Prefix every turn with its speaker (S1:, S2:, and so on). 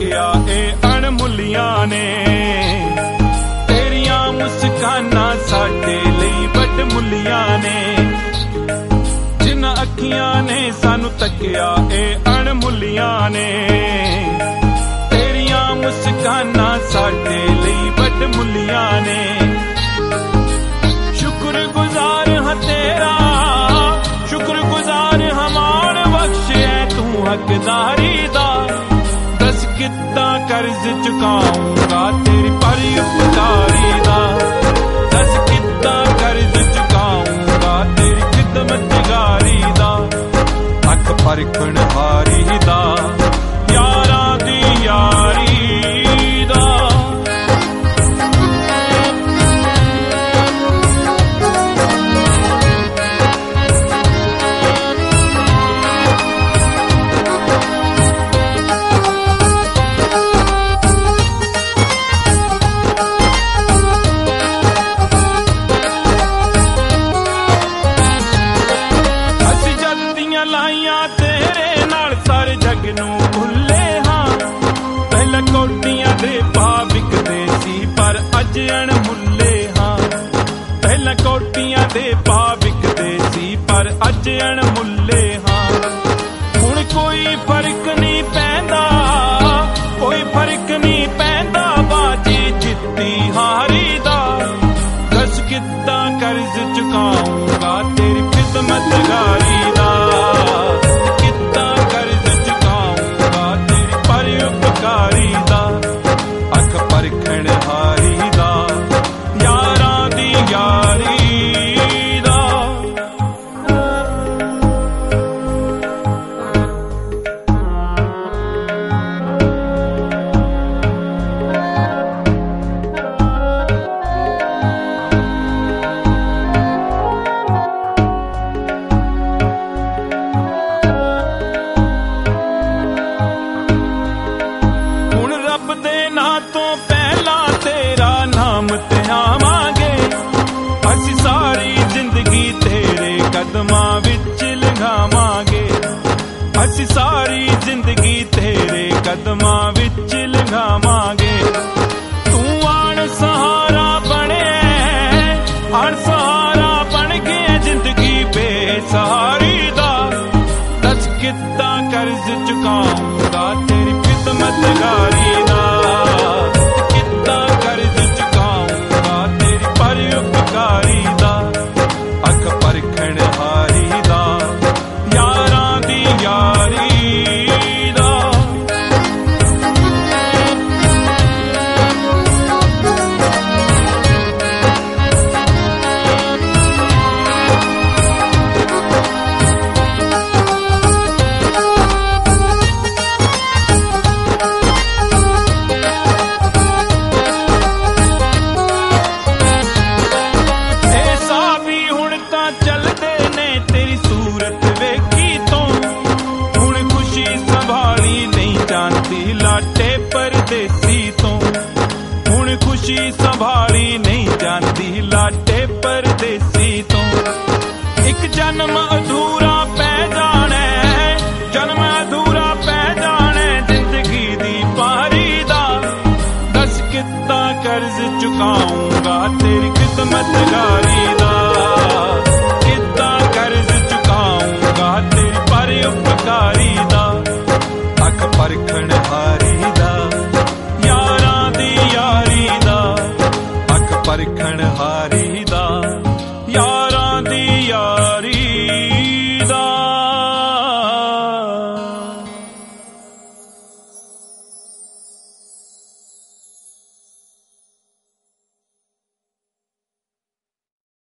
S1: ਤੱਕਿਆ ਇਹ ਅਣਮੁੱਲੀਆਂ ਨੇ। ਤੇਰੀਆਂ ਮੁਸਕਾਨਾਂ ਸਾਡੇ ਲਈ ਵੱਡਮੁੱਲੀਆਂ ਨੇ। ਜਿਨ੍ਹਾਂ ਅੱਖੀਆਂ ਨੇ ਸਾਨੂੰ ਤੱਕਿਆ ਇਹ ਅਣਮੁੱਲੀਆਂ ਨੇ। ਤੇਰੀਆਂ ਮੁਸਕਾਨਾਂ ਸਾਡੇ ਲਈ ਵੱਡਮੁੱਲੀਆਂ ਨੇ। शुक्रगुजार हाँ तेरा, शुक्रगुजार हमार बख्शे तू हकदारी दा। दस कितना कर्ज चुकाऊंगा तेरी पर उपकारी दा। दस कितना कर्ज चुकाऊंगा तेरी खिदमतगारी दा। अख परखण हारी दा यारां दी यारी दा। ਲਾਈਆਂ ਤੇਰੇ ਨਾਲ ਸਾਰੇ ਜੱਗ ਨੂੰ ਭੁੱਲੇ ਹਾਂ। ਪਹਿਲਾਂ ਕੋਟੀਆਂ ਦੇ ਭਾਅ ਵਿਕਦੇ ਸੀ ਪਰ ਅੱਜ ਅਣਮੁੱਲੇ ਹਾਂ। ਪਹਿਲਾਂ ਕੋਟੀਆਂ ਦੇ ਭਾਅ ਵਿਕਦੇ ਸੀ ਪਰ ਅੱਜ ਅਣਮੁੱਲੇ ਹਾਂ। ਹੁਣ ਕੋਈ ਫਰਕ ਨਹੀਂ ਪੈਂਦਾ, ਕੋਈ ਫਰਕ ਨਹੀਂ ਪੈਂਦਾ ਬਾਜੀ ਜਿੱਤੀ ਹਾਰੀ ਦਾ। ਦਸ ਕਿੱਦਾਂ ਕਰਜ਼ ਚੁਕਾਊਂਗਾ ਤੇਰੀ ਖਿਦਮਤਗਾਰੀ ਦਾ। अख परखण हारी दा यारां दी यारी दा। ਅਸੀਂ ਸਾਰੀ ਜ਼ਿੰਦਗੀ ਤੇਰੇ ਕਦਮਾਂ ਵਿੱਚ ਲੰਘਾਵਾਂਗੇ। ਅਸੀਂ ਸਾਰੀ ਜ਼ਿੰਦਗੀ ਤੇਰੇ ਕਦਮਾਂ ਵਿੱਚ ਲੰਘਾਵਾਂਗੇ। ਤੂੰ ਆਣ ਸਹਾਰਾ ਬਣਿਆ, ਆਣ ਸਹਾਰਾ ਬਣ ਗਿਆ ਜ਼ਿੰਦਗੀ ਬੇਸਹਾਰੀ ਦਾ। ਦੱਸ ਕਿੱਦਾਂ ਕਰਜ਼ ਚੁਕਾਊਂਗਾ ਤੇਰੀ ਖਿਦਮਤਗਾਰੀ ਦਾ। उपकारी दा अख परखण हारी दा यारां दी यारी दा। लाटे परदेसी तो हुण खुशी संभाली नहीं जाती। लाटे परदेसी तो एक जन्म अधूरा